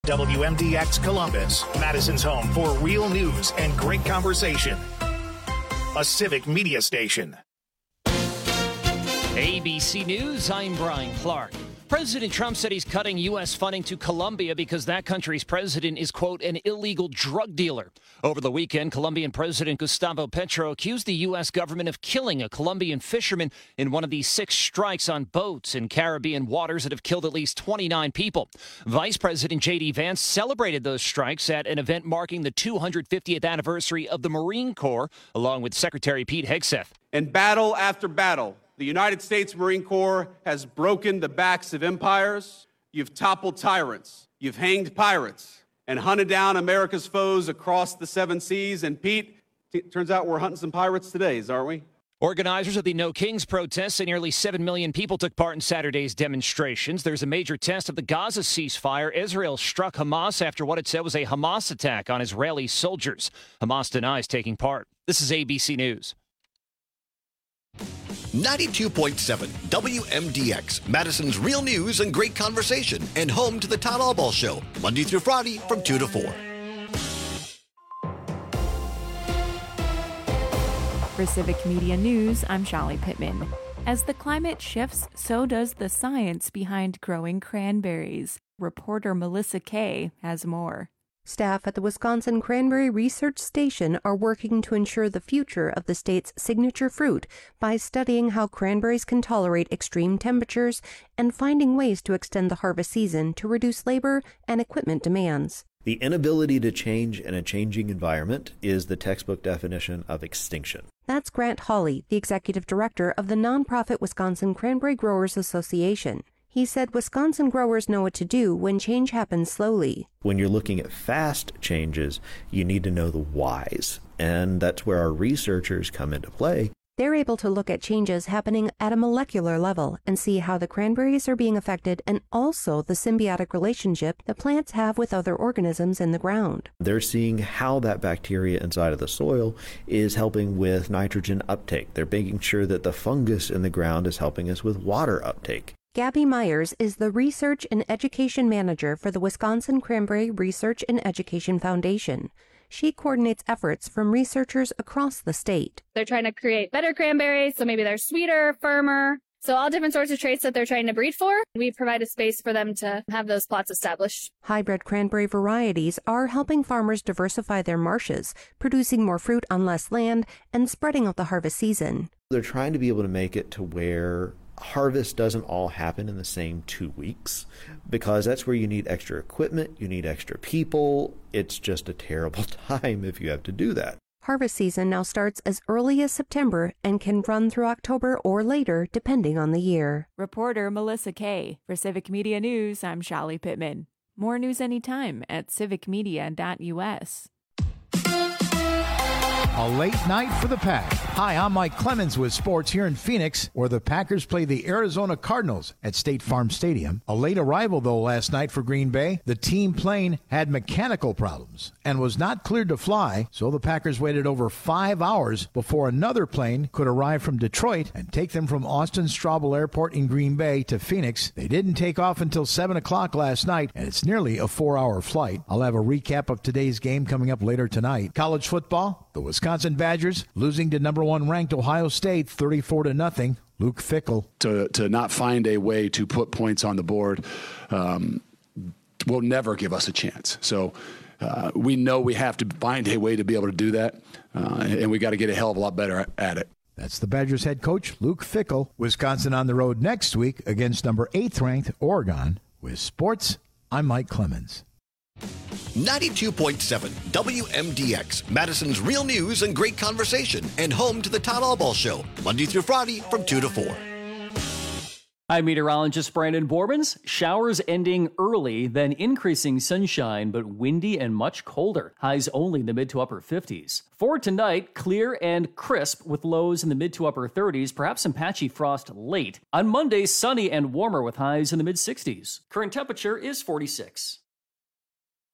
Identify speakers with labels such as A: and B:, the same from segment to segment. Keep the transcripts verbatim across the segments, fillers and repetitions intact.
A: W M D X Columbus, Madison's home for real news and great conversation. A civic media station.
B: A B C News, I'm Brian Clark. President Trump said he's cutting U S funding to Colombia because that country's president is, quote, an illegal drug dealer. Over the weekend, Colombian President Gustavo Petro accused the U S government of killing a Colombian fisherman in one of the six strikes on boats in Caribbean waters that have killed at least twenty-nine people. Vice President J D Vance celebrated those strikes at an event marking the two hundred fiftieth anniversary of the Marine Corps, along with Secretary Pete Hegseth.
C: In battle after battle, the United States Marine Corps has broken the backs of empires. You've toppled tyrants. You've hanged pirates and hunted down America's foes across the seven seas. And Pete, t- turns out we're hunting some pirates today, aren't we?
B: Organizers of the No Kings protests say nearly seven million people took part in Saturday's demonstrations. There's a major test of the Gaza ceasefire. Israel struck Hamas after what it said was a Hamas attack on Israeli soldiers. Hamas denies taking part. This is A B C News.
D: ninety-two point seven W M D X, Madison's real news and great conversation, and home to the Todd Albaugh Show, Monday through Friday from two to four.
E: For Civic Media News, I'm Shallie Pittman. As the climate shifts, so does the science behind growing cranberries. Reporter Melissa Kay has more.
F: Staff at the Wisconsin Cranberry Research Station are working to ensure the future of the state's signature fruit by studying how cranberries can tolerate extreme temperatures and finding ways to extend the harvest season to reduce labor and equipment demands.
G: The inability to change in a changing environment is the textbook definition of extinction.
F: That's Grant Hawley, the executive director of the nonprofit Wisconsin Cranberry Growers Association. He said Wisconsin growers know what to do when change happens slowly.
G: When you're looking at fast changes, you need to know the whys, and that's where our researchers come into play.
F: They're able to look at changes happening at a molecular level and see how the cranberries are being affected and also the symbiotic relationship that plants have with other organisms in the ground.
G: They're seeing how that bacteria inside of the soil is helping with nitrogen uptake. They're making sure that the fungus in the ground is helping us with water uptake.
F: Gabby Myers is the Research and Education Manager for the Wisconsin Cranberry Research and Education Foundation. She coordinates efforts from researchers across the state.
H: They're trying to create better cranberries, so maybe they're sweeter, firmer. So all different sorts of traits that they're trying to breed for. We provide a space for them to have those plots established.
F: Hybrid cranberry varieties are helping farmers diversify their marshes, producing more fruit on less land and spreading out the harvest season.
G: They're trying to be able to make it to where harvest doesn't all happen in the same two weeks because that's where you need extra equipment, you need extra people. It's just a terrible time if you have to do that.
F: Harvest season now starts as early as September and can run through October or later, depending on the year.
E: Reporter Melissa Kay. For Civic Media News, I'm Shallie Pittman. More news anytime at civic media dot u s.
I: A late night for the Pack. Hi, I'm Mike Clemens with sports here in Phoenix, where the Packers play the Arizona Cardinals at State Farm Stadium. A late arrival, though, last night for Green Bay. The team plane had mechanical problems and was not cleared to fly, so the Packers waited over five hours before another plane could arrive from Detroit and take them from Austin Straubel Airport in Green Bay to Phoenix. They didn't take off until seven o'clock last night, and it's nearly a four-hour flight. I'll have a recap of today's game coming up later tonight. College football, the Wisconsin Badgers losing to number one ranked Ohio State thirty-four to nothing. Luke Fickell.
J: To to not find a way to put points on the board um, will never give us a chance. So uh, we know we have to find a way to be able to do that, uh, and we got to get a hell of a lot better at it.
I: That's the Badgers head coach, Luke Fickell. Wisconsin on the road next week against number eighth ranked Oregon. With sports, I'm Mike Clemens.
D: ninety-two point seven W M D X, Madison's real news and great conversation, and home to the Todd Albaugh Show, Monday through Friday from two to four.
K: I'm meteorologist Brandon Borbans. Showers ending early, then increasing sunshine, but windy and much colder. Highs only in the mid to upper fifties. For tonight, clear and crisp with lows in the mid to upper thirties, perhaps some patchy frost late. On Monday, sunny and warmer with highs in the mid sixties. Current temperature is forty-six.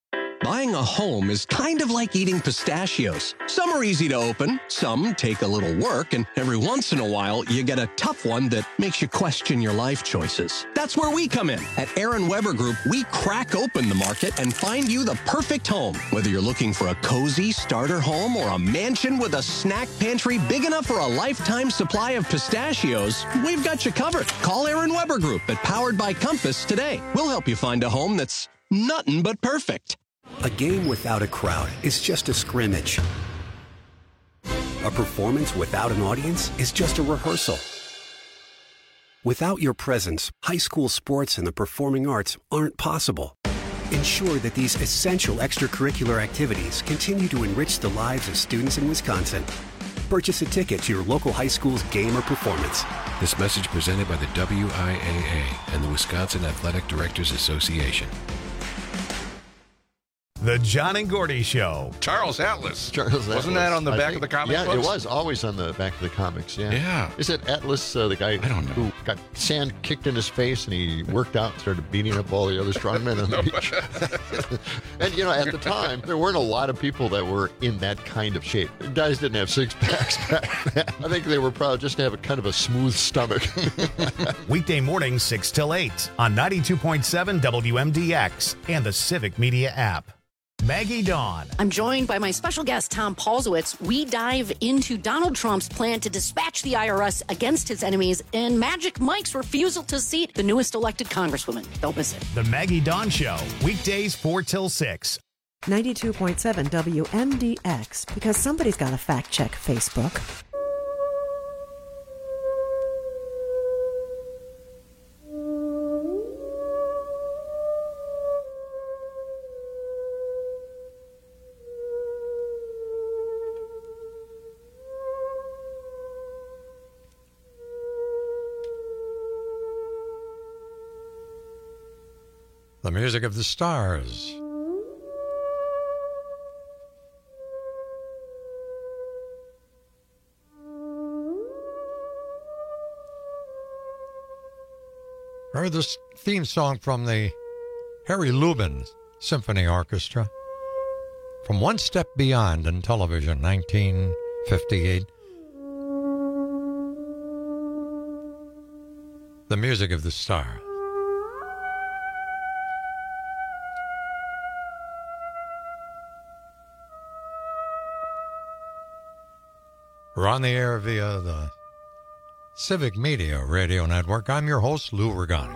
L: Buying a home is kind of like eating pistachios. Some are easy to open, some take a little work, and every once in a while, you get a tough one that makes you question your life choices. That's where we come in. At Aaron Weber Group, we crack open the market and find you the perfect home. Whether you're looking for a cozy starter home or a mansion with a snack pantry big enough for a lifetime supply of pistachios, we've got you covered. Call Aaron Weber Group at Powered by Compass today. We'll help you find a home that's nothing but perfect.
M: A game without a crowd is just a scrimmage. A performance without an audience is just a rehearsal. Without your presence, high school sports and the performing arts aren't possible. Ensure that these essential extracurricular activities continue to enrich the lives of students in Wisconsin. Purchase a ticket to your local high school's game or performance.
N: This message presented by the W I A A and the Wisconsin Athletic Directors Association.
A: The John and Gordy Show.
O: Charles Atlas.
P: Charles Atlas.
O: Wasn't that on the
P: I
O: back
P: think,
O: of the comic
P: yeah,
O: books?
P: it was always on the back of the comics, yeah.
O: Yeah.
P: Is it Atlas, uh, the guy
O: I don't know.
P: who got sand kicked in his face and he worked out and started beating up all the other strongmen on the beach? And, you know, at the time, there weren't a lot of people that were in that kind of shape. Guys didn't have six-packs back then. I think they were proud just to have a kind of a smooth stomach.
A: Weekday mornings, six till eight on ninety-two point seven W M D X and the Civic Media app. Maggie Dawn.
Q: I'm joined by my special guest, Tom Paulsowitz. We dive into Donald Trump's plan to dispatch the I R S against his enemies and Magic Mike's refusal to seat the newest elected congresswoman. Don't miss it.
A: The Maggie Dawn Show, weekdays four till six.
R: ninety-two point seven W M D X, because somebody's got to fact check Facebook.
S: The music of the stars. Heard this theme song from the Harry Lubin Symphony Orchestra from One Step Beyond in television, nineteen fifty-eight. The music of the stars. We're on the air via the Civic Media Radio Network. I'm your host, Lou Regani.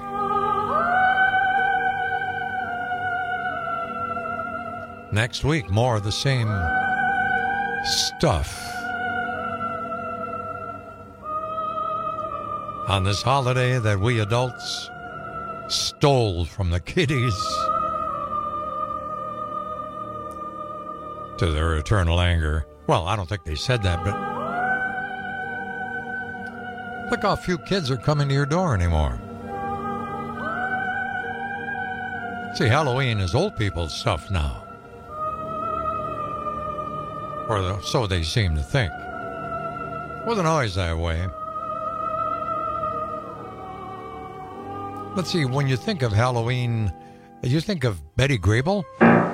S: Next week, more of the same stuff. On this holiday that we adults stole from the kiddies to their eternal anger. Well, I don't think they said that, but look how few kids are coming to your door anymore. See, Halloween is old people's stuff now. Or so they seem to think. Wasn't always that way. Let's see, when you think of Halloween, you think of Betty Grable?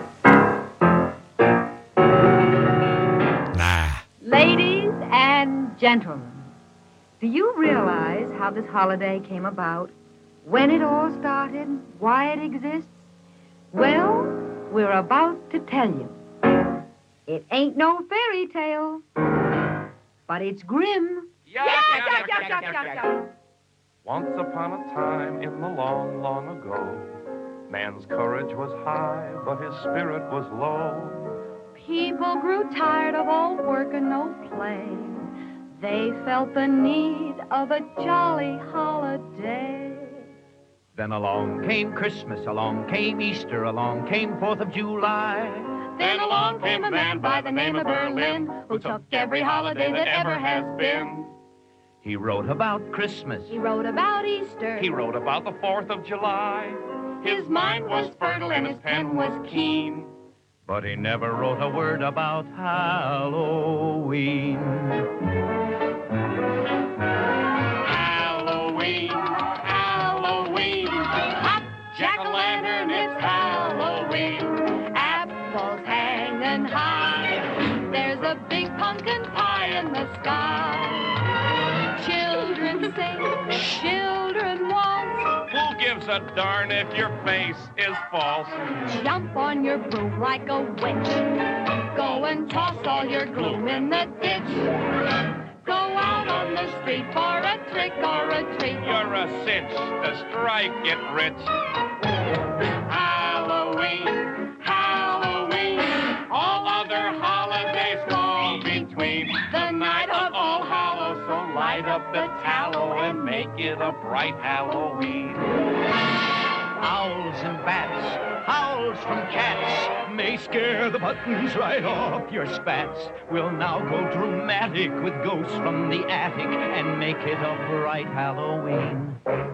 S: Nah.
T: Ladies and gentlemen, do you realize how this holiday came about? When it all started? Why it exists? Well, we're about to tell you. It ain't no fairy tale, but it's grim.
U: Yeah,
T: yeah,
U: yeah,
T: yeah,
U: yeah,
T: yeah,
U: yeah,
T: yeah,
U: yeah.
T: yeah.
U: Once upon a time in the long, long ago, man's courage was high, but his spirit was low.
T: People grew tired of all work and no play. They felt the need of a jolly holiday.
U: Then along came Christmas, along came Easter, along came Fourth of July.
T: Then along came a man by the name of Berlin, who took every holiday that ever has been.
U: He wrote about Christmas.
T: He wrote about Easter.
U: He wrote about the Fourth of July.
T: His mind was fertile and his pen was keen.
U: But he never wrote a word about Halloween.
T: Halloween, Halloween. Hop, jack-o'-lantern, it's Halloween.
O: snowballs hanging high. There's a big pumpkin pie in the sky. Children sing, children waltz.
U: Who gives a darn if your face is false?
O: Jump on your broom like a witch. Go and toss all your gloom in the ditch. Go out on the street for a trick or a treat.
U: You're a cinch to strike it rich.
O: Halloween, Halloween.
U: All other holidays fall between.
O: The night of All Hallows,
U: So light up the tallow and make it a bright Halloween.
V: Owls and bats, howls from cats may scare the buttons right off your spats. We'll now go dramatic with ghosts from the attic and make it a bright Halloween.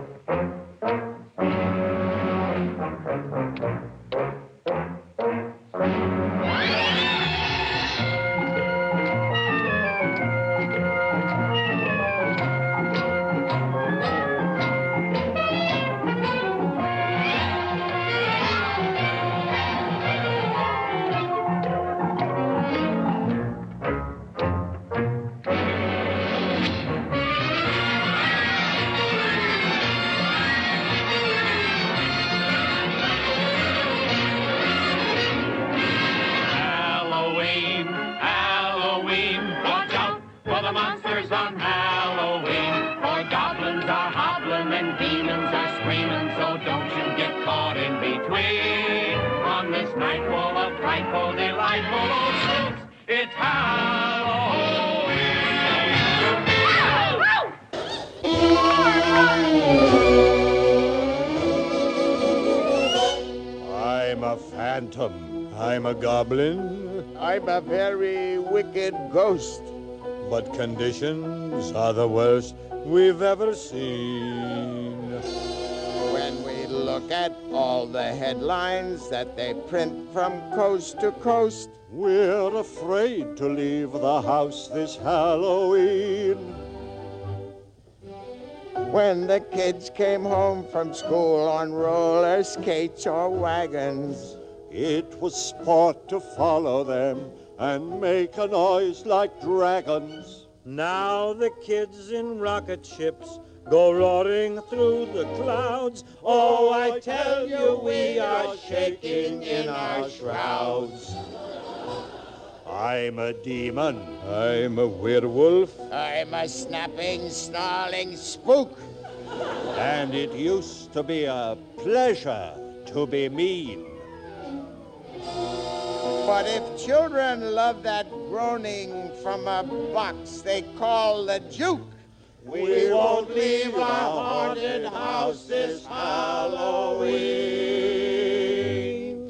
W: I'm a goblin. I'm a very wicked ghost. But conditions are the worst we've ever seen. When we look at all the headlines that they print from coast to coast, we're afraid to leave the house this Halloween. When the kids came home from school on roller skates or wagons, it was sport to follow them and make a noise like dragons. Now the kids in rocket ships go roaring through the clouds. Oh, I tell you, we are shaking in our shrouds. I'm a demon. I'm a werewolf. I'm a snapping, snarling spook. And it used to be a pleasure to be mean. But if children love that groaning from a box they call the juke, we won't leave our haunted house this Halloween.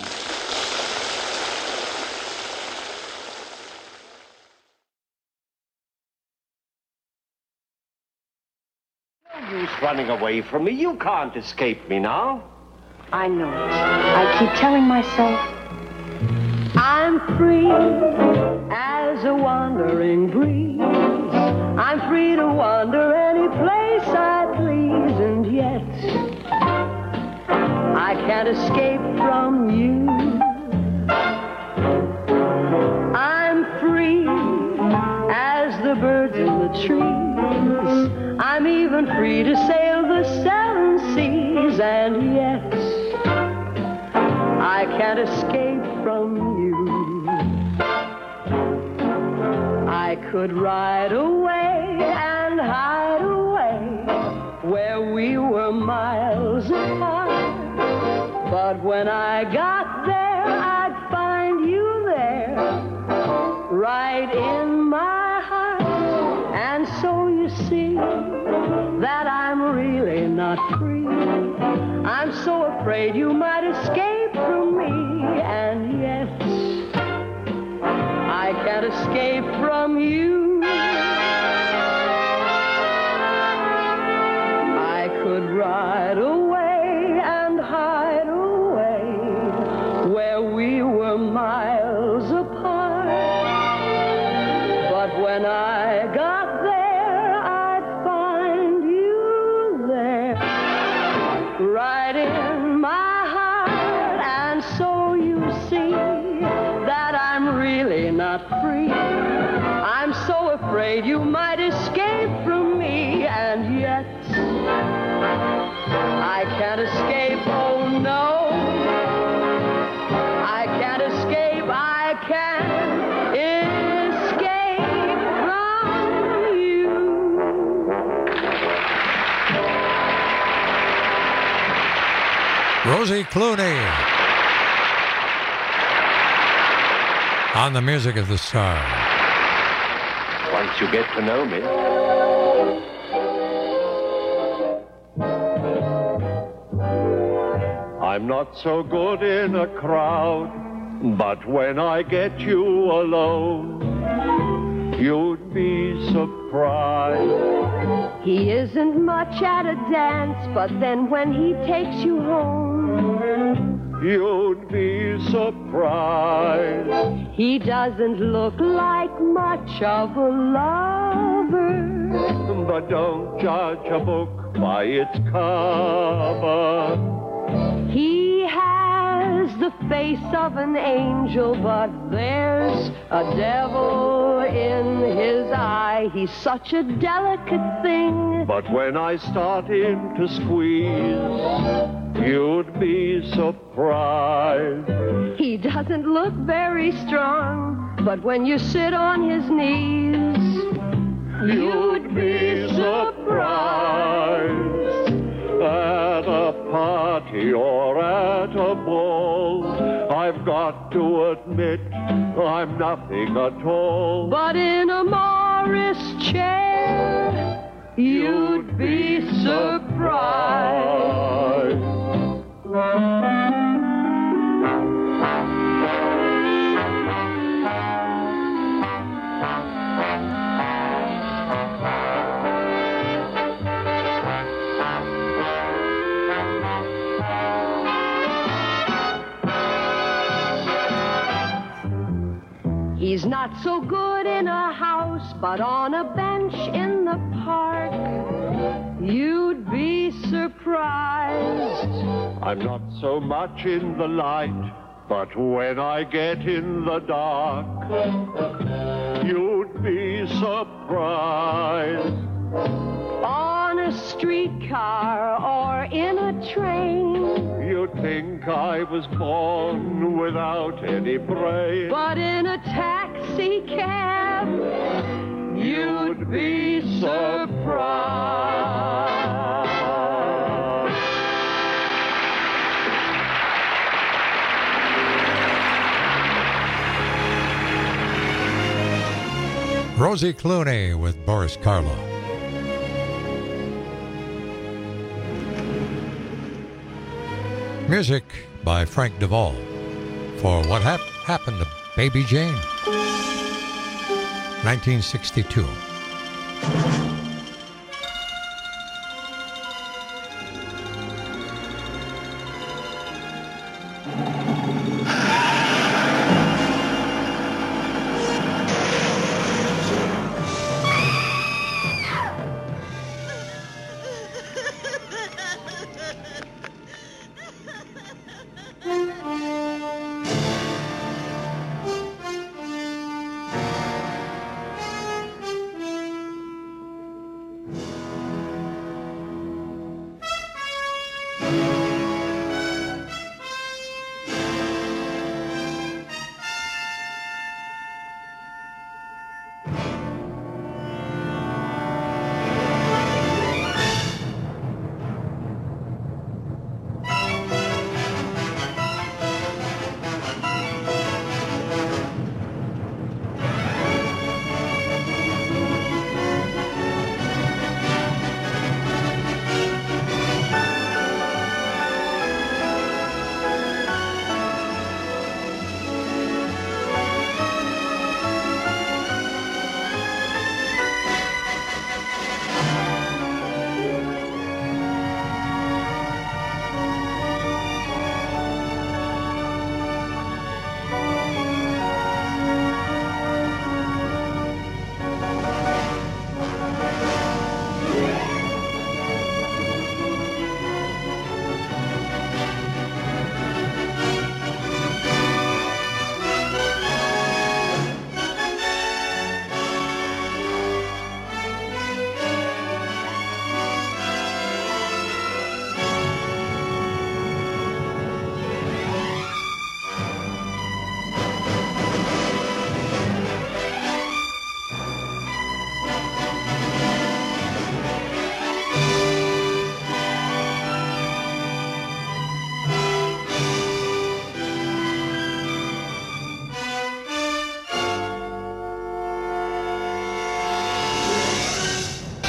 X: No use running away from me. You can't escape me now.
T: I know. I keep telling myself, I'm free as a wandering breeze. I'm free to wander any place I please, and yet I can't escape from you. I'm free as the birds in the trees. I'm even free to sail the seven seas, and yet I can't escape from you. I could ride away and hide away where we were miles apart. But when I got there, I'd find you there, right in my heart. And so you see that I'm really not free. I'm so afraid you might escape from me, and yet I can't escape from you. I could ride away and hide away where we were miles apart. But when I got there, I'd find you there, right in my heart.
B: you see that I'm really not free? I'm so afraid you might escape from me, and yet I can't escape, oh no. I can't escape, I can't escape from you.
S: Rosie Clooney on the Music of the Stars.
X: Once you get to know me. I'm not so good in a crowd, but when I get you alone, you'd be surprised.
B: He isn't much at a dance, but then when he takes you home,
X: you'd be surprised.
B: He doesn't look like much of a lover,
X: but don't judge a book by its cover.
B: He has the face of an angel, but there's a devil in his eye. He's such a delicate thing.
X: But when I start in to squeeze, you'd be surprised.
B: He doesn't look very strong, but when you sit on his knees,
X: you'd be surprised. At a party or at a ball, I've got to admit I'm nothing at all.
B: But in a Morris chair, you'd be surprised. He's not so good in a house, but on a bench in the park, you'd be surprised.
X: I'm not so much in the light, but when I get in the dark, you'd be surprised.
B: On a streetcar or in a train,
X: you'd think I was born without any brain.
B: But in a taxi cab, you'd be surprised.
S: Rosie Clooney with Boris Karloff. Music by Frank Duvall for What Hap- Happened to Baby Jane, nineteen sixty-two.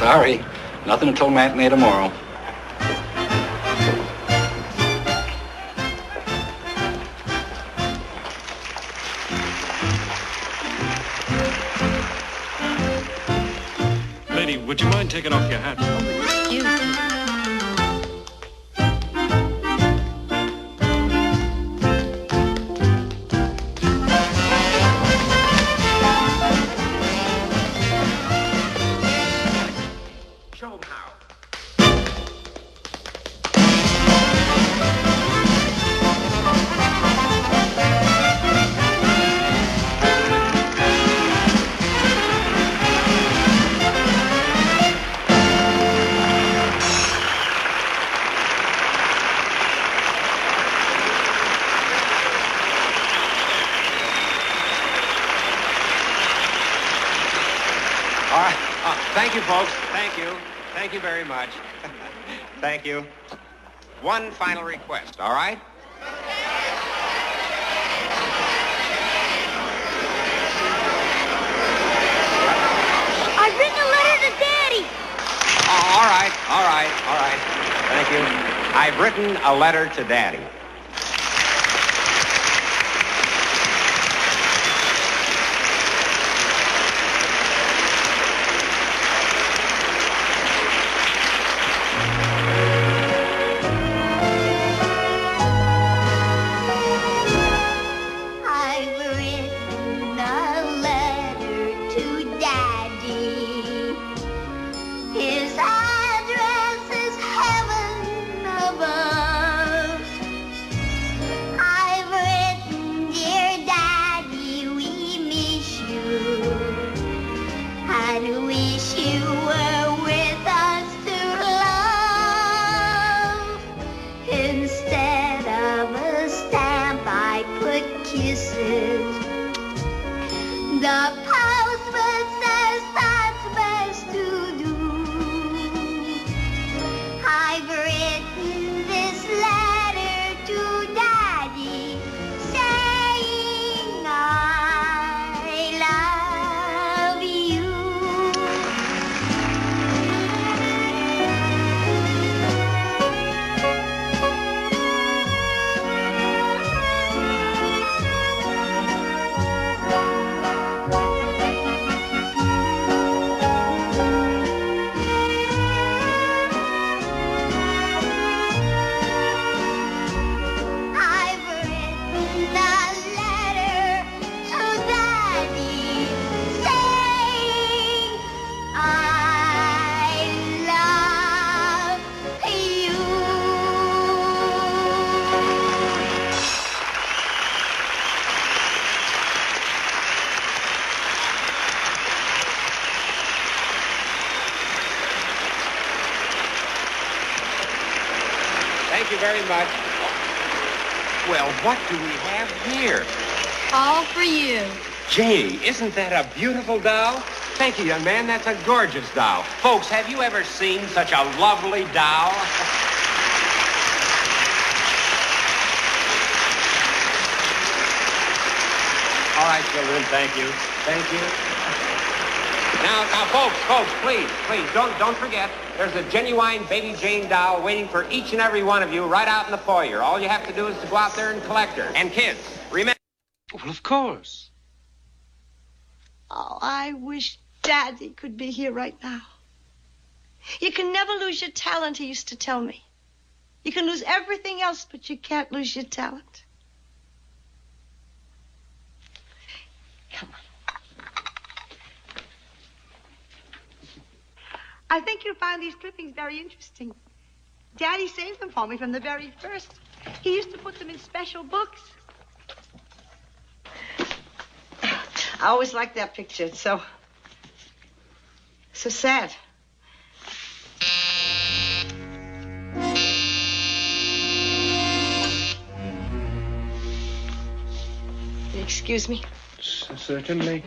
C: Sorry. Nothing until matinee tomorrow.
F: Lady, would you mind taking off your hat?
Q: Excuse me.
G: Thank you, folks. Thank you. Thank you very much. Thank you. One final request, all right?
O: I've written a letter to Daddy.
G: Oh, all right, all right, all right. Thank you. I've written a letter to Daddy. Thank you very much. Well, what do we have here?
O: All for you.
G: Janie, isn't that a beautiful doll? Thank you, young man. That's a gorgeous doll. Folks, have you ever seen such a lovely doll? All right, children, thank you. Thank you. Now, now, folks, folks, please, please, don't, don't forget, there's a genuine Baby Jane doll waiting for each and every one of you right out in the foyer. All you have to do is to go out there and collect her. And kids, remember...
F: Well, of course.
H: Oh, I wish Daddy could be here right now. You can never lose your talent, he used to tell me. You can lose everything else, but you can't lose your talent. Come on. I think you'll find these clippings very interesting. Daddy saved them for me from the very first. He used to put them in special books. I always liked that picture. It's so... so sad. Excuse me?
F: C- certainly.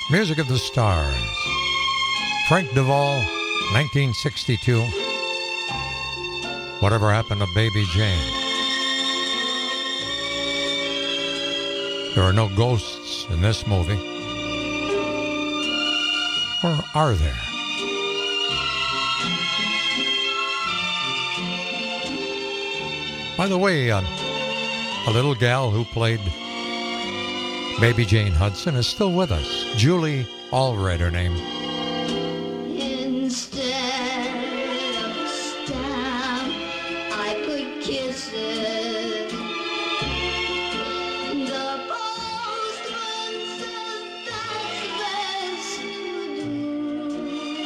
S: Music of the Stars. Frank Duvall, nineteen sixty-two. Whatever Happened to Baby Jane? There are no ghosts in this movie. Or are there? By the way, uh, a little gal who played Baby Jane Hudson is still with us. Julie Allred, her name.
O: Instead of a stamp, I could kiss it. The postman said that's best to do.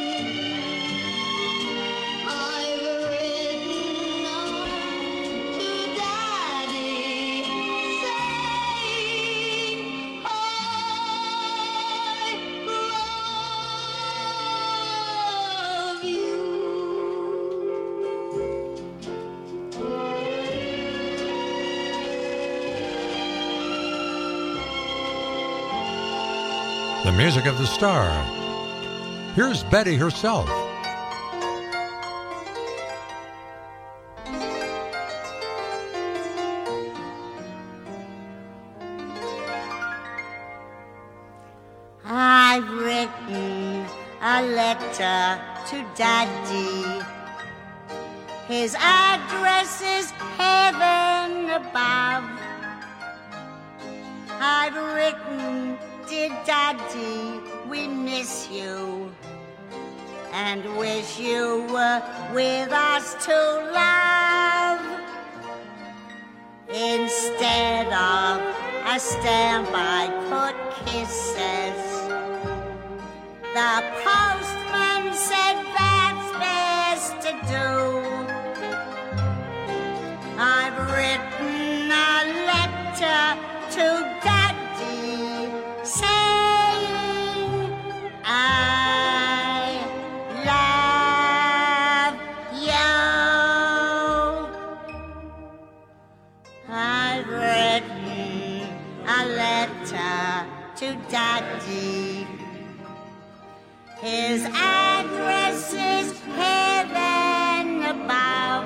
O: I've written on to Daddy saying love you.
S: The Music of the Star. Here's Betty herself.
D: I've written a letter to Daddy. His address is heaven above. I've written, dear Daddy, we miss you and wish you were with us to love. Instead of a stamp, I put kisses. The postman said that's best to do. I've written a letter to Daddy saying I love you. I've written a letter to Daddy. His address is heaven above.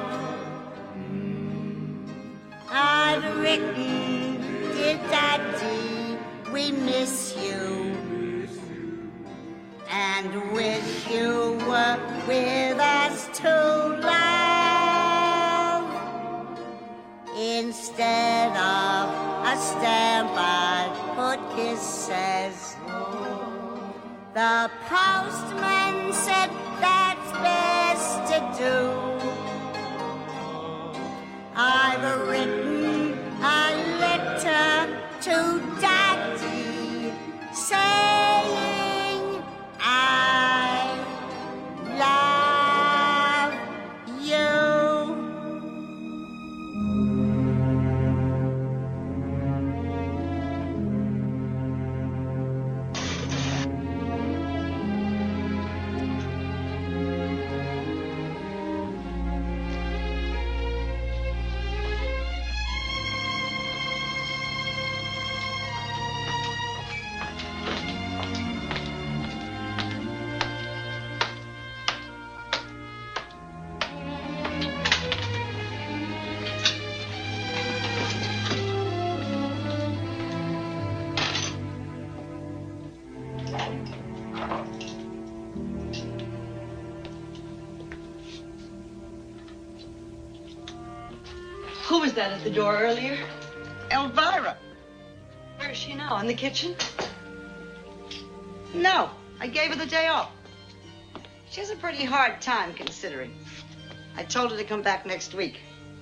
D: I've written, dear Daddy, we miss you and wish you were with us to love. Instead of a stamp, I put kisses. The postman said that's best to do. I've written a letter to Daddy saying I love you.
H: Who was that at the door earlier? Elvira. Where is she now? In the kitchen? No, I gave her the day off. She has a pretty hard time considering. I told her to come back next week.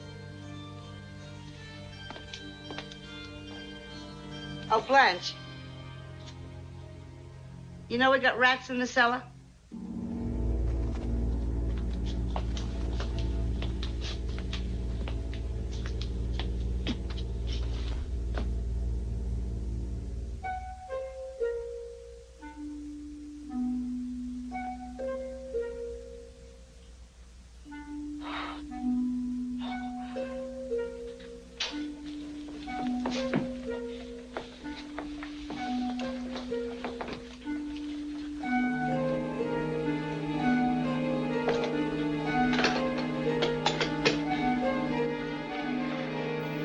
H: Oh, Blanche. You know we got rats in the cellar?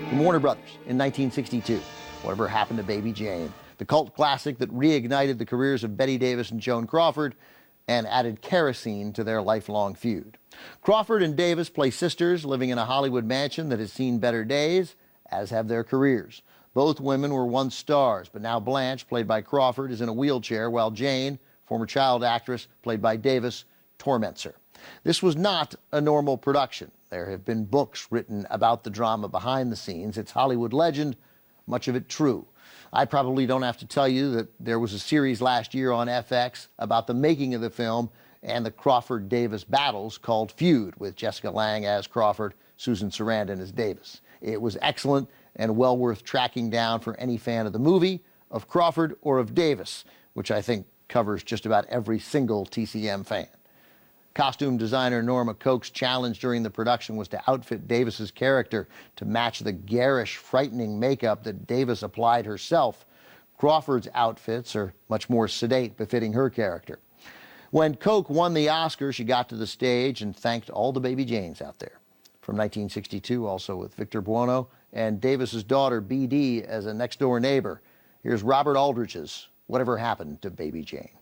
E: from Warner Brothers in nineteen sixty-two, Whatever Happened to Baby Jane, the cult classic that reignited the careers of Bette Davis and Joan Crawford and added kerosene to their lifelong feud. Crawford and Davis play sisters living in a Hollywood mansion that has seen better days, as have their careers. Both women were once stars, but now Blanche, played by Crawford, is in a wheelchair, while Jane, former child actress, played by Davis, torments her. This was not a normal production. There have been books written about the drama behind the scenes. It's Hollywood legend, much of it true. I probably don't have to tell you that there was a series last year on F X about the making of the film and the Crawford-Davis battles called Feud, with Jessica Lange as Crawford, Susan Sarandon as Davis. It was excellent and well worth tracking down for any fan of the movie, of Crawford, or of Davis, which I think covers just about every single T C M fan. Costume designer Norma Koch's challenge during the production was to outfit Davis's character to match the garish, frightening makeup that Davis applied herself. Crawford's outfits are much more sedate, befitting her character. When Koch won the Oscar, she got to the stage and thanked all the Baby Janes out there. From nineteen sixty-two, also with Victor Buono and Davis's daughter B D as a next-door neighbor. Here's Robert Aldrich's Whatever Happened to Baby Jane.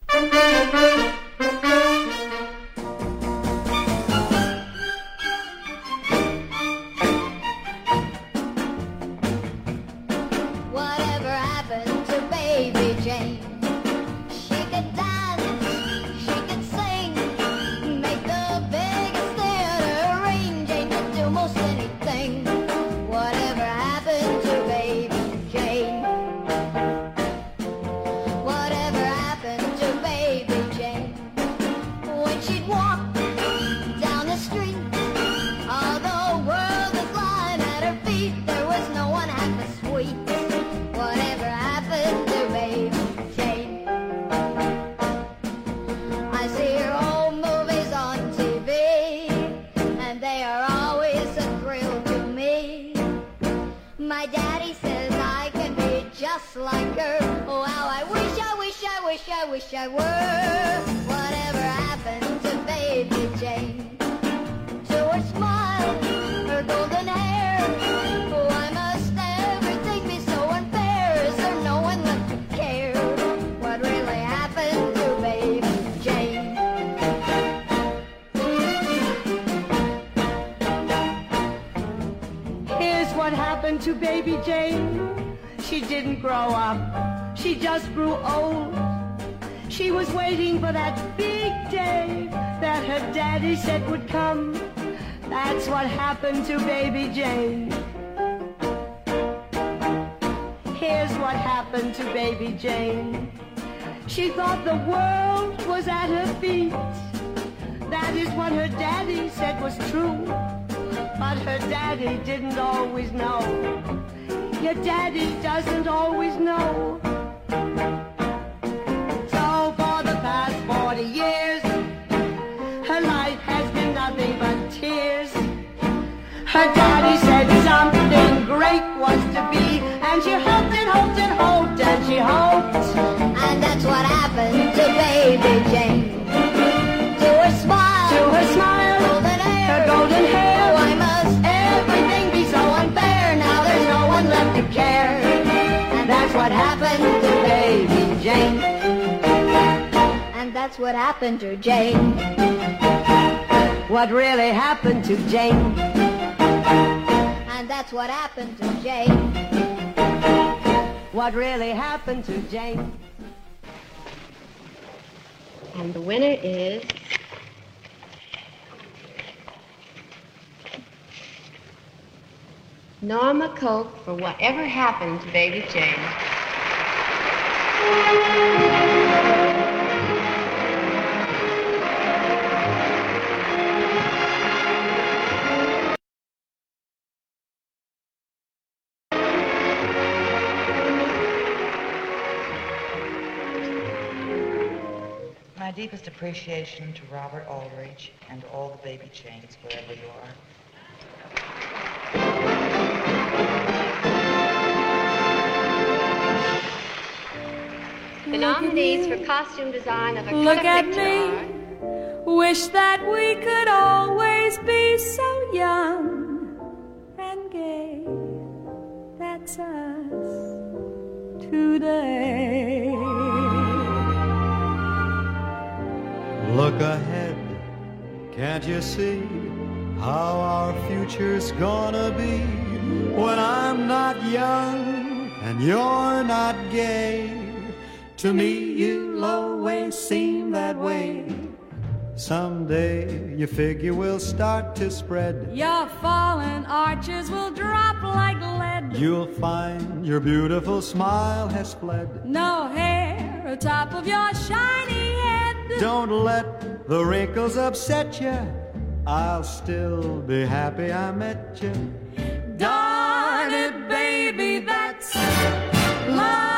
O: Wish I were. Whatever happened to Baby Jane? To her smile, her golden hair. Why must everything be so unfair? Is there no one left to care? What really happened to Baby Jane?
B: Here's what happened to Baby Jane. She didn't grow up. She just grew old. She was waiting for that big day that her daddy said would come. That's what happened to Baby Jane. Here's what happened to Baby Jane. She thought the world was at her feet. That is what her daddy said was true. But her daddy didn't always know. Your daddy doesn't always know. Years, her life has been nothing but tears. Her daddy said something great was to be, and she hoped and hoped and hoped and she hoped.
O: And that's what happened to Baby Jane. To her smile,
B: to her smile,
O: golden hair,
B: her golden hair.
O: Why must everything be so unfair? Now there's no one left to care. And that's what happened to Baby Jane. That's what happened to Jane.
B: What really happened to Jane?
O: And that's what happened to Jane.
B: What really happened to Jane?
T: And the winner is Norma Koch for Whatever Happened to Baby Jane.
I: My deepest appreciation to Robert Aldrich and all the Baby Janes, wherever you are.
T: The nominees for costume design of a
J: Look
T: color
J: at
T: picture
J: me. Wish that we could always be so young and gay.
B: today.
K: Look ahead, can't you see how our future's gonna be when I'm not young and you're not gay? To me, you'll always seem that way. Someday you figure we'll start to spread.
J: Your fallen arches will drop like lead.
K: You'll find your beautiful smile has fled.
J: No hair atop of your shiny head.
K: Don't let the wrinkles upset you. I'll still be happy I met you.
J: Darn it, baby, that's love.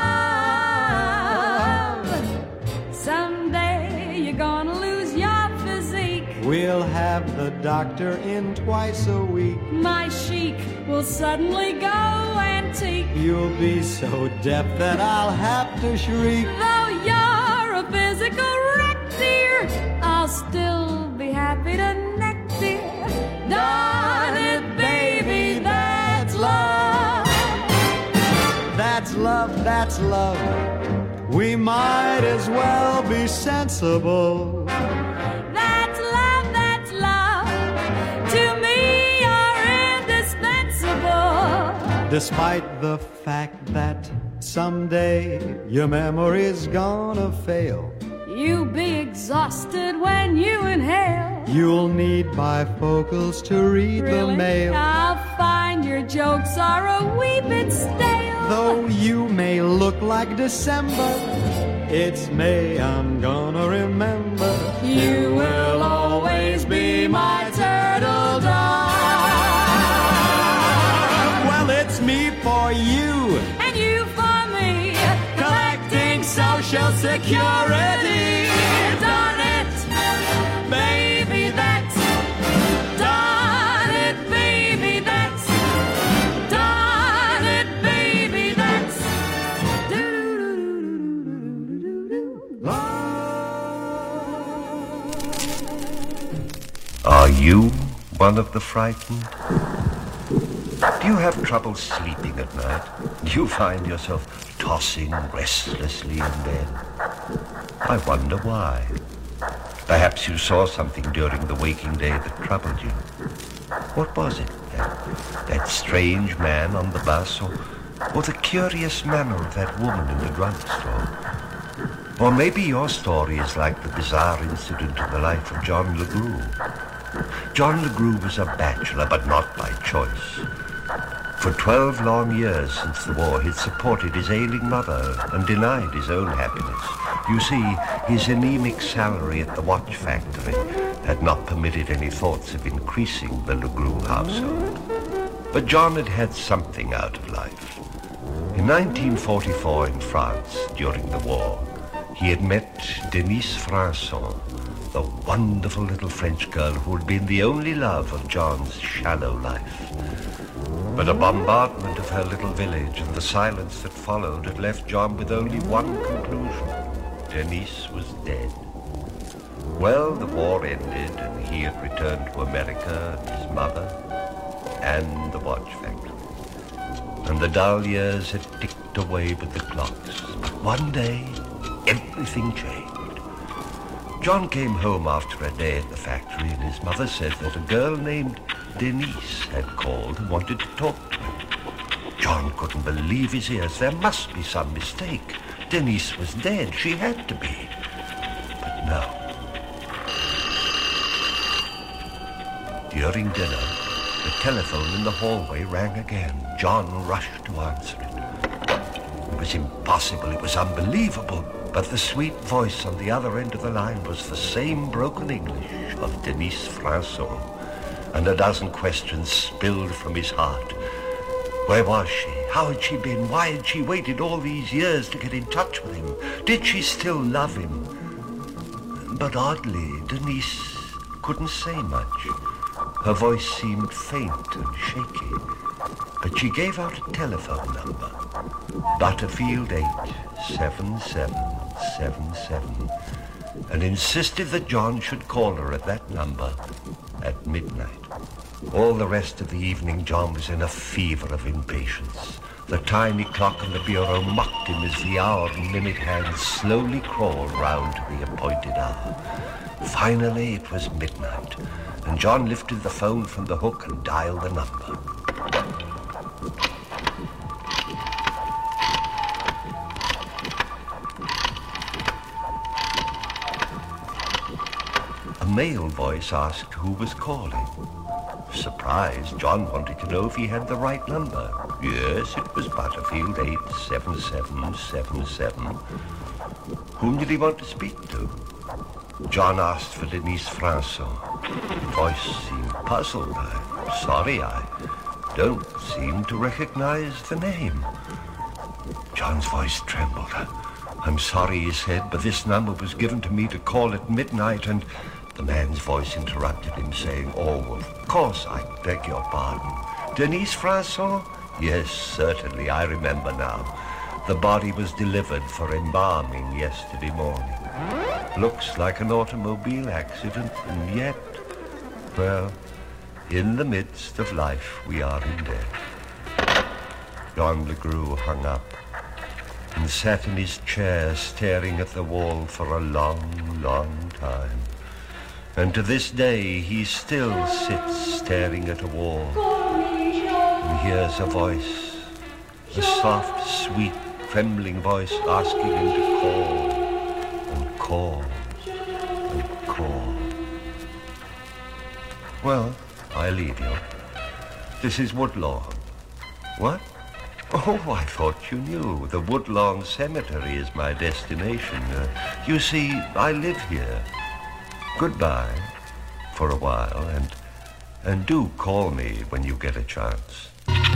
J: Someday you're gonna lose your physique.
K: We'll have the doctor in twice a week.
J: My chic will suddenly go antique.
K: You'll be so deaf that I'll have to shriek.
J: Though you're a physical wreck, dear, I'll still be happy to neck, dear. Darn it, baby, that's love.
K: That's love, that's love. We might as well be sensible.
J: That's love, that's love. To me, you're indispensable.
K: Despite the fact that someday your memory's gonna fail.
J: You'll be exhausted when you inhale.
K: You'll need bifocals to read
J: Really?
K: the mail.
J: I'll find your jokes are a wee bit stale.
K: Though you may look like December, it's May I'm gonna remember.
J: You will always be my turtle dove.
K: Well, it's me for you,
J: and you for me,
K: collecting Social Security.
J: Darn it, baby, that's darn it, baby, that's darn it, baby, that's
L: Are you one of the frightened? Do you have trouble sleeping at night? Do you find yourself tossing restlessly in bed? I wonder why. Perhaps you saw something during the waking day that troubled you. What was it? That, that strange man on the bus, or, or the curious manner of that woman in the drugstore? Or maybe your story is like the bizarre incident in the life of John LeGroux. John LeGroux was a bachelor, but not by choice. For twelve long years since the war, he'd supported his ailing mother and denied his own happiness. You see, his anemic salary at the watch factory had not permitted any thoughts of increasing the LeGroux household. But John had had something out of life. In nineteen forty-four in France, during the war, he had met Denise Franson, the wonderful little French girl who had been the only love of John's shallow life. But a bombardment of her little village and the silence that followed had left John with only one conclusion. Denise was dead. Well, the war ended and he had returned to America and his mother and the watch factory. And the dull years had ticked away with the clocks. But one day, everything changed. John came home after a day at the factory and his mother said that a girl named Denise had called and wanted to talk to him. John couldn't believe his ears. There must be some mistake. Denise was dead. She had to be. But no. During dinner, the telephone in the hallway rang again. John rushed to answer it. It was impossible. It was unbelievable. But the sweet voice on the other end of the line was the same broken English of Denise Franson. And a dozen questions spilled from his heart. Where was she? How had she been? Why had she waited all these years to get in touch with him? Did she still love him? But oddly, Denise couldn't say much. Her voice seemed faint and shaky. But she gave out a telephone number. Butterfield eight seven seven seven seven. And insisted that John should call her at that number at midnight. All the rest of the evening, John was in a fever of impatience. The tiny clock on the bureau mocked him as the hour and minute hands slowly crawled round to the appointed hour. Finally, it was midnight, and John lifted the phone from the hook and dialed the number. A male voice asked who was calling. Surprised, John wanted to know if he had the right number. Yes, it was Butterfield eight seven seven seven seven. Whom did he want to speak to? John asked for Denise Franson. The voice seemed puzzled. I'm sorry, I don't seem to recognize the name. John's voice trembled. I'm sorry, he said, but this number was given to me to call at midnight, and the man's voice interrupted him, saying, oh, of course, I beg your pardon. Denise Franson? Yes, certainly, I remember now. The body was delivered for embalming yesterday morning. Looks like an automobile accident, and yet, well, in the midst of life, we are in death. John LeGroux hung up and sat in his chair staring at the wall for a long, long time. And to this day, he still sits staring at a wall and hears a voice, a soft, sweet, trembling voice asking him to call and call and call. Well, I leave you. This is Woodlawn. What? Oh, I thought you knew. The Woodlawn Cemetery is my destination. Uh, you see, I live here. Goodbye for a while, and and do call me when you get a chance.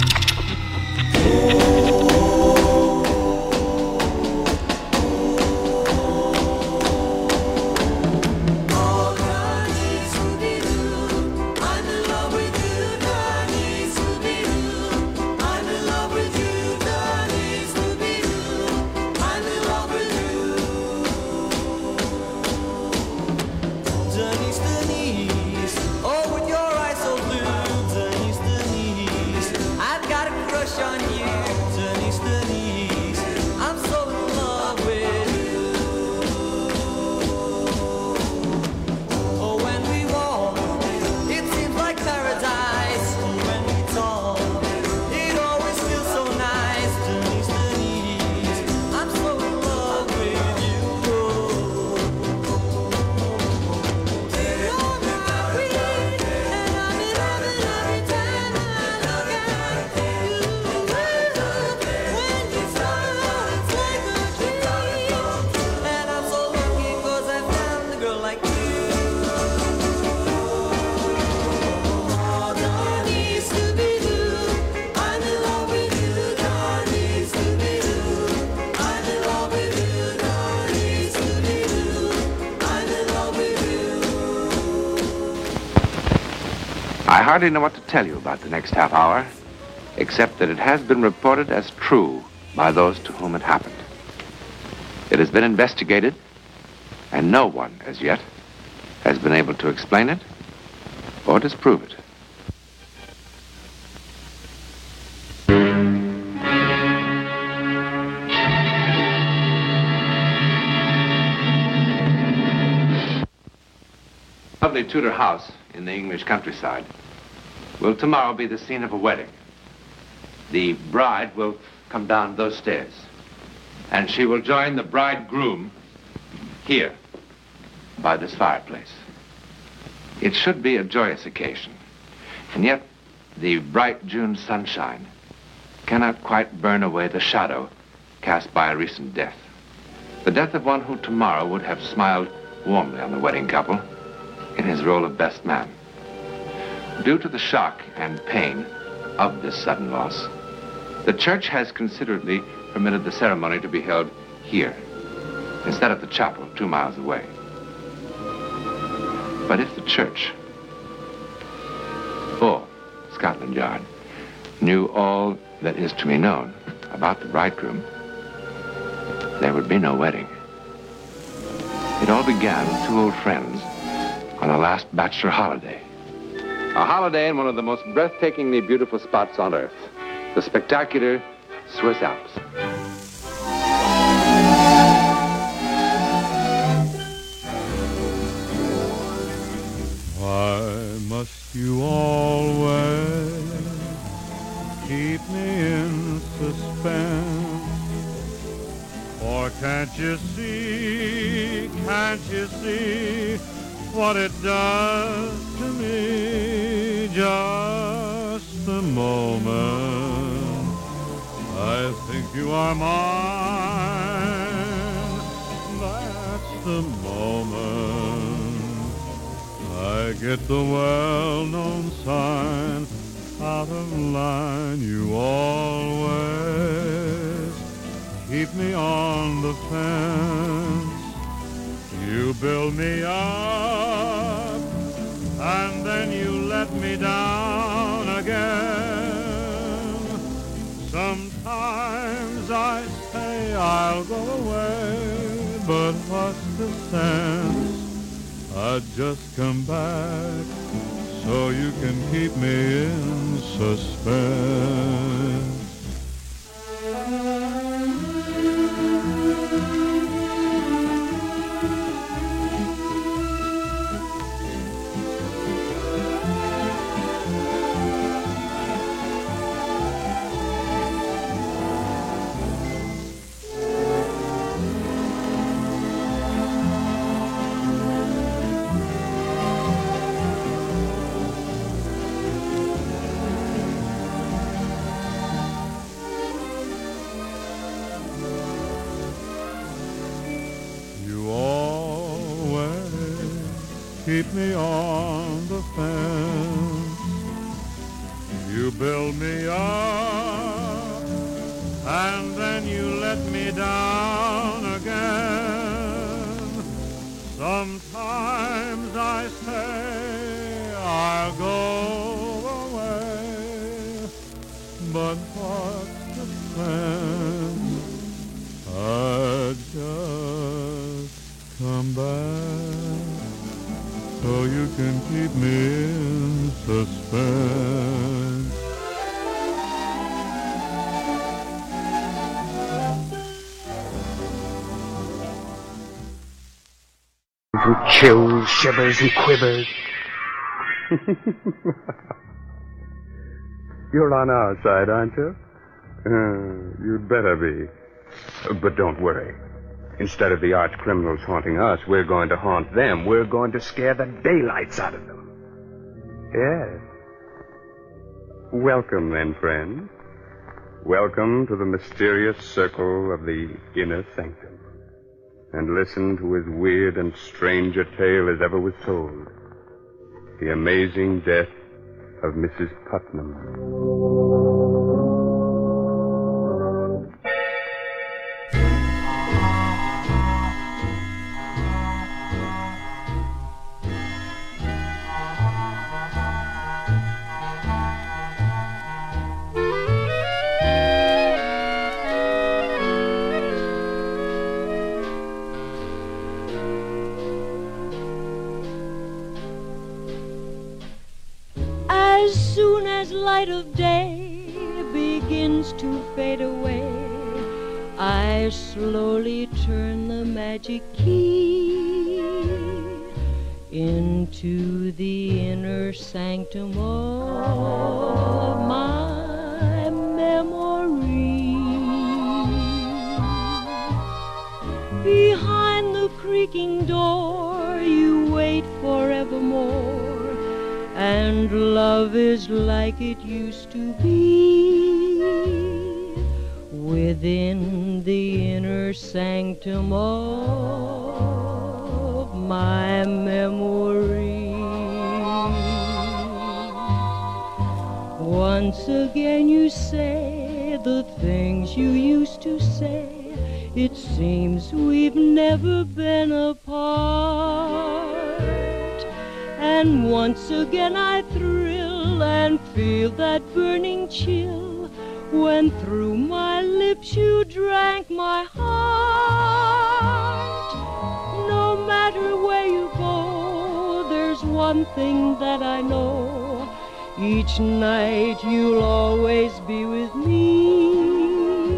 G: I hardly know what to tell you about the next half hour, except that it has been reported as true by those to whom it happened. It has been investigated, and no one, as yet, has been able to explain it or disprove it. Lovely Tudor house in the English countryside will tomorrow be the scene of a wedding. The bride will come down those stairs, and she will join the bridegroom here, by this fireplace. It should be a joyous occasion, and yet the bright June sunshine cannot quite burn away the shadow cast by a recent death. The death of one who tomorrow would have smiled warmly on the wedding couple in his role of best man. Due to the shock and pain of this sudden loss, the church has considerately permitted the ceremony to be held here, instead of the chapel two miles away. But if the church, or Scotland Yard, knew all that is to be known about the bridegroom, there would be no wedding. It all began with two old friends on a last bachelor holiday. A holiday in one of the most breathtakingly beautiful spots on earth, the spectacular
A: Swiss Alps.
K: Why must you always keep me in suspense? Or can't you see, can't you see what it does to me? Just a moment, I think you are mine. That's the moment I get the well-known sign. Out of line, you always keep me on the fence. You build me up, and then you let me down again. Sometimes I say I'll go away, but what's the sense? I'd just come back so you can keep me in suspense. Keep me on the fence. You build me up, and then you let me down again. Sometimes I say I'll go away, but what's the sense? I just come back so you can keep me in suspense.
M: Who chills, shivers, and quivers.
N: You're on our side, aren't you? Uh, you'd better be. Uh, but don't worry. Instead of the arch criminals haunting us, we're going to haunt them. We're going to scare the daylights out of them. Yes. Welcome, then, friend. Welcome to the mysterious circle of the inner sanctum. And listen to as weird and strange a tale as ever was told. The amazing death of Missus Putnam.
J: As soon as light of day begins to fade away, I slowly turn the magic key into the inner sanctum of my memory. Behind the creaking door you wait forevermore, and love is like it used to be within the inner sanctum of my memory. Once again you say the things you used to say. It seems we've never been apart. And once again I thrill and feel that burning chill when through my lips you drank my heart. No matter where you go, there's one thing that I know. Each night you'll always be with me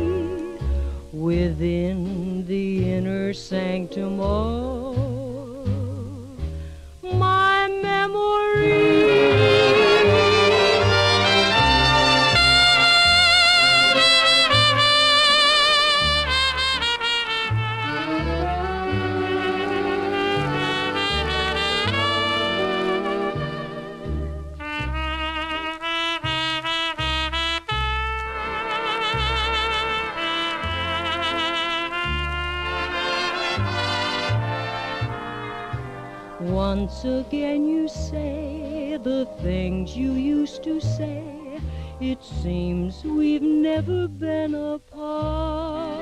J: within the inner sanctum of my memory. Once again you say the things you used to say. It seems we've never been apart.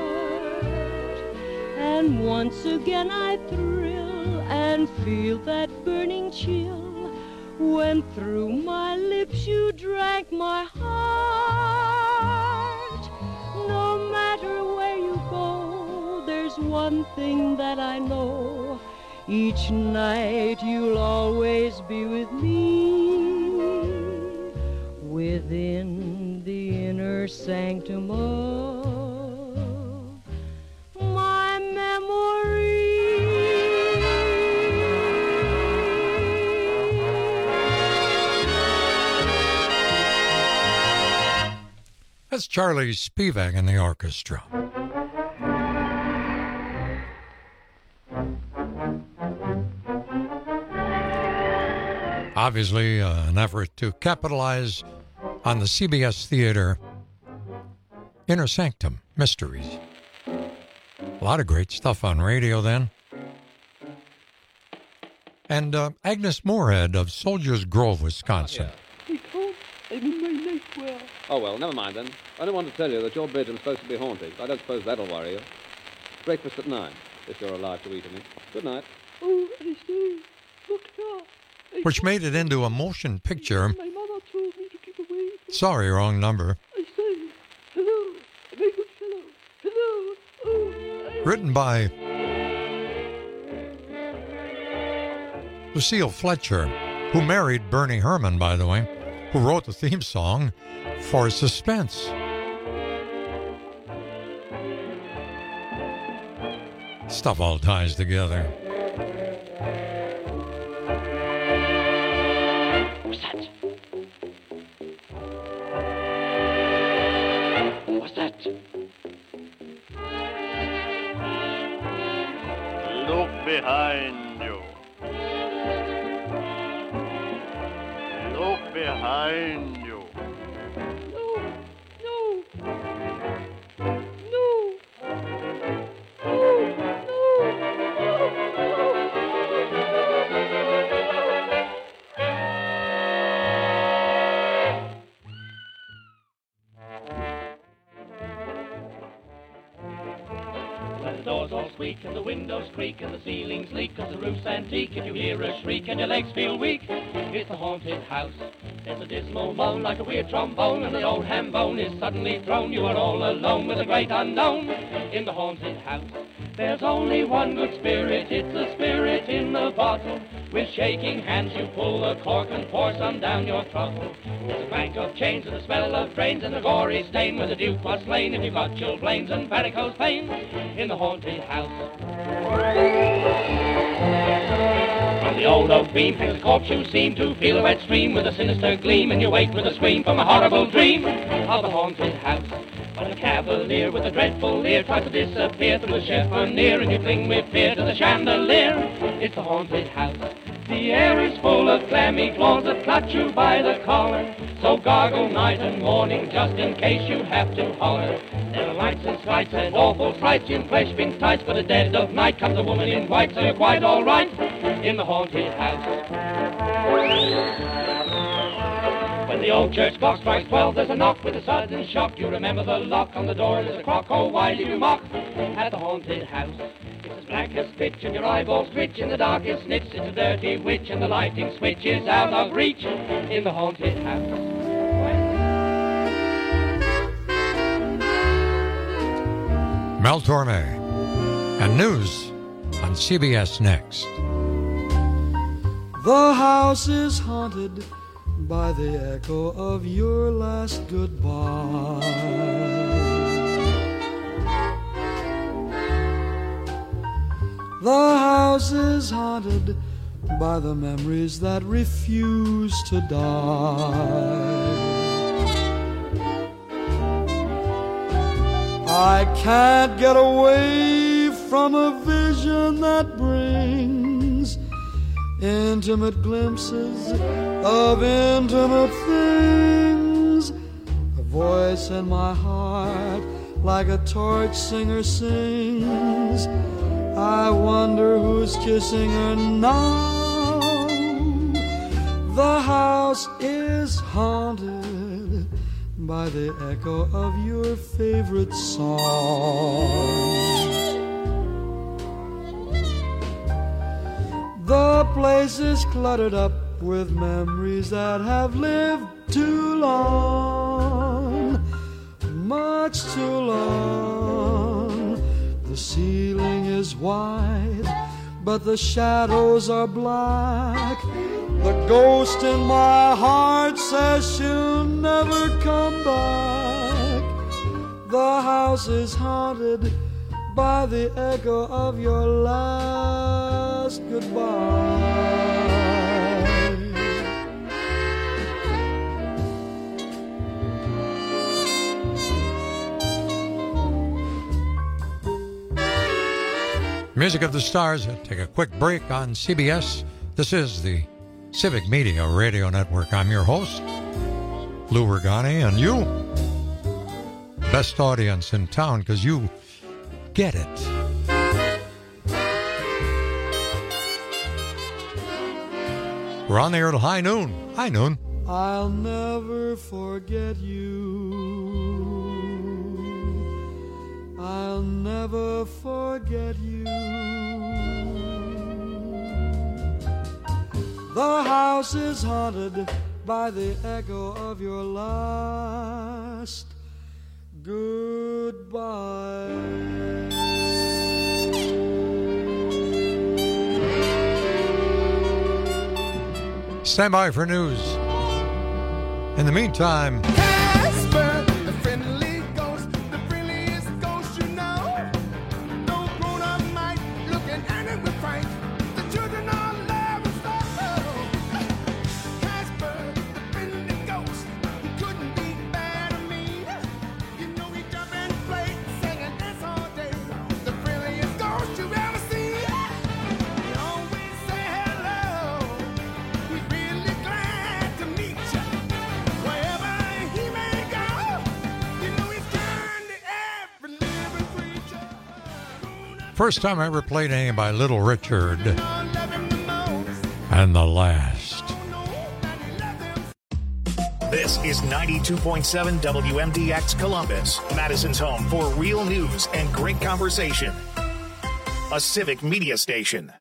J: And once again I thrill and feel that burning chill when through my lips you drank my heart. No matter where you go, there's one thing that I know. Each night you'll always be with me within the inner sanctum of my memory.
S: That's Charlie Spivak in the orchestra. Obviously, uh, an effort to capitalize on the C B S Theater Inner Sanctum Mysteries. A lot of great stuff on radio then. And uh, Agnes Moorehead of Soldiers Grove, Wisconsin.
A: We can't. I'm in my nightwear.
P: Oh, well, never mind then. I don't want to tell you that your bedroom's supposed to be haunted. I don't suppose that'll worry you. Breakfast at nine, if you're alive to eat any. Good night.
A: Oh, I say, look here.
S: Which made it into a motion picture.
A: My mother told me to keep away from...
S: Sorry, wrong number.
A: I say, hello, my good fellow. Hello. Oh, I...
S: Written by Lucille Fletcher, who married Bernie Herman, by the way, who wrote the theme song for Suspense. Stuff all ties together.
A: What's that? What's that?
X: Look behind you. Look behind you.
A: No, no, no, no,
V: When the doors all squeak and the windows creak and the ceilings leak 'cause the roof's antique, if you hear a shriek and your legs feel weak, it's a haunted house. There's a dismal moan like a weird trombone, and the old ham bone is suddenly thrown. You are all alone with the great unknown in the haunted house. There's only one good spirit, it's the spirit in the bottle. With shaking hands you pull the cork and pour some down your throttle. There's a clank of chains and the smell of drains and a gory stain where the Duke was slain. If you've got chilblains and varicose veins in the haunted house. From the old oak beam hangs a corpse you seem to feel a wet stream with a sinister gleam, and you wake with a scream from a horrible dream of the haunted house. But a cavalier with a dreadful leer tries to disappear through the chiffonier, and you cling with fear to the chandelier. It's the haunted house. The air is full of clammy claws that clutch you by the collar. So gargle night and morning just in case you have to holler. There are lights and slights and awful frights in flesh-pink tights, but at dead of night comes a woman in white, so you're quite all right in the haunted house. When the old church clock strikes twelve, there's a knock with a sudden shock. You remember the lock on the door, and there's a crock. Oh, why do you mock at the haunted house? It's as black as pitch, and your eyeballs twitch in the darkest niche. It's a dirty witch, and the lighting switch is out of reach in the haunted house.
S: Mel Torme and news on C B S Next.
K: The house is haunted by the echo of your last goodbye. The house is haunted by the memories that refuse to die. I can't get away from a vision that brings intimate glimpses of intimate things. A voice in my heart like a torch singer sings. I wonder who's kissing her now. The house is haunted by the echo of your favorite song. The place is cluttered up with memories that have lived too long, much too long. The ceiling is white, but the shadows are black. The ghost in my heart says she'll never come back. The house is haunted by the echo of your last goodbye.
S: Music of the Stars. Take a quick break on C B S. This is the Civic Media Radio Network. I'm your host, Lou Regani, and you, best audience in town, because you get it. We're on the air till high noon. High noon.
K: I'll never forget you. I'll never forget you. The house is haunted by the echo of your last goodbye.
S: Stand by for news. In the meantime,
C: Casper, the friendly ghost, the friendliest ghost you know. No grown-up might looking at it with fright. The children are laughing so. Casper, the friendly ghost, he couldn't be bad or mean. You know he jump and play, sing and dance all day. The friendliest ghost you ever seen. He always say hello. He's really glad to meet you. Wherever he may go, you know he's kind to every living creature.
S: first time I ever played anything by Little Richard and the Last.
R: This is ninety-two point seven W M D X Columbus, Madison's home for real news and great conversation. A civic media station.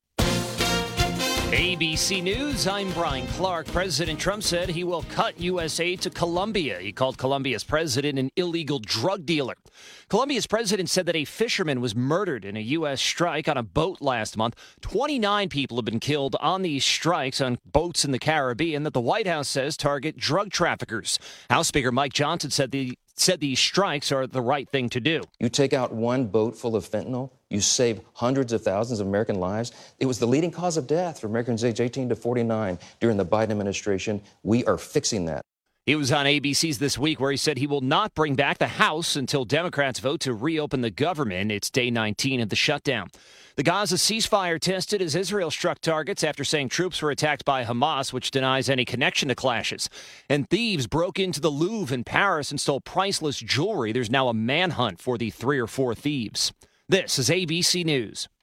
U: A B C News, I'm Brian Clark. President Trump said he will cut U S aid to Colombia. He called Colombia's president an illegal drug dealer. Colombia's president said that a fisherman was murdered in a U S strike on a boat last month. twenty-nine people have been killed on these strikes on boats in the Caribbean that the White House says target drug traffickers. House Speaker Mike Johnson said the said these strikes are the right thing to do.
W: You take out one boat full of fentanyl, you save hundreds of thousands of American lives. It was the leading cause of death for Americans aged eighteen to forty-nine during the Biden administration. We are fixing that.
U: He was on A B C's This Week where he said he will not bring back the House until Democrats vote to reopen the government. It's day nineteen of the shutdown. The Gaza ceasefire tested as Israel struck targets after saying troops were attacked by Hamas, which denies any connection to clashes. And thieves broke into the Louvre in Paris and stole priceless jewelry. There's now a manhunt for the three or four thieves. This is A B C News.